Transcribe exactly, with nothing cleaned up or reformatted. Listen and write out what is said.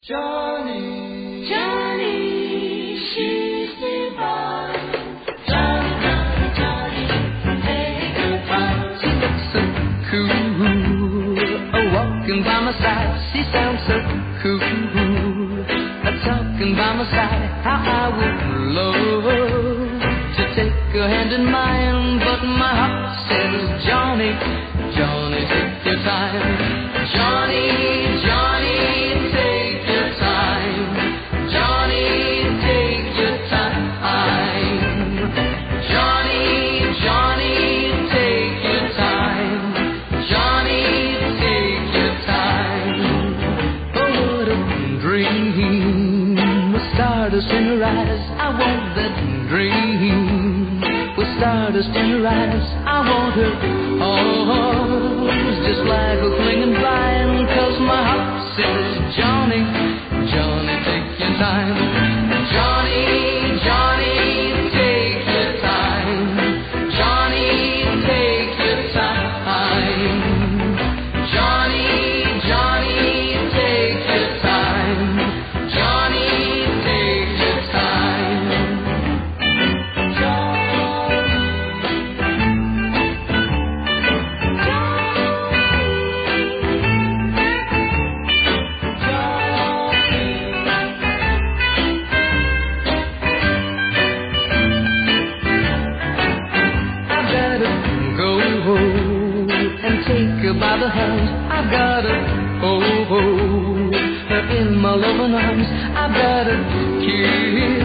Johnny, Johnny, she's divine. Johnny, Johnny, Johnny, take her time. She looks so cool, oh, walking by my side. She sounds so cool, uh, talking by my side. How I would love to take her hand in mine, but my heart says, Johnny, Johnny, take your time. Johnny, Johnny. Stardust in her eyes, I want that dream. With stardust in her eyes, I want her arms, just like a clinging vine. 'Cause my heart says, Johnny, Johnny, take your time. Johnny, Johnny, take your time. Johnny, take your time. Johnny, Johnny, take your time. Johnny. By the hand, I've got her, oh, oh, her in my loving arms. I've got her kiss